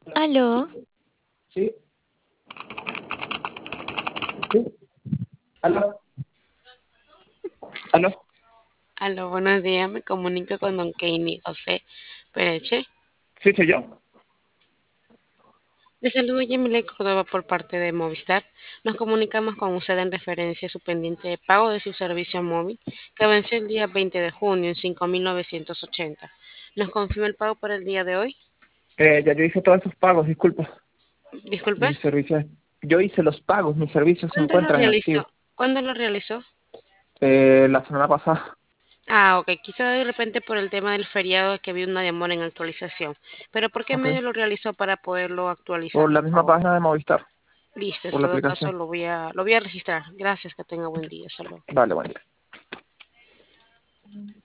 Aló, Sí, sí. ¿Aló? ¿Aló? Aló, buenos días. Me comunico con don Kenny José Pereche. Sí, soy yo. Le saludo Yemile Córdoba por parte de Movistar. Nos comunicamos con usted en referencia a su pendiente de pago de su servicio móvil que venció el día 20 de junio en 5.980. ¿Nos confirma el pago para el día de hoy? Ya yo hice todos esos pagos, disculpa. Disculpe. Mis servicios. Yo hice los pagos, mis servicios se ¿Cuándo lo encuentran en activo. realizó? ¿Cuándo lo realizó? La semana pasada, Ok. Quizá de repente por el tema del feriado que había una demora en actualización. Pero ¿por qué ok. medio lo realizó para poderlo actualizar, Por la por misma favor? página de Movistar, Listo, en por la todo caso aplicación. lo voy a registrar. Gracias, que tenga buen día. Saludos. Vale, bueno.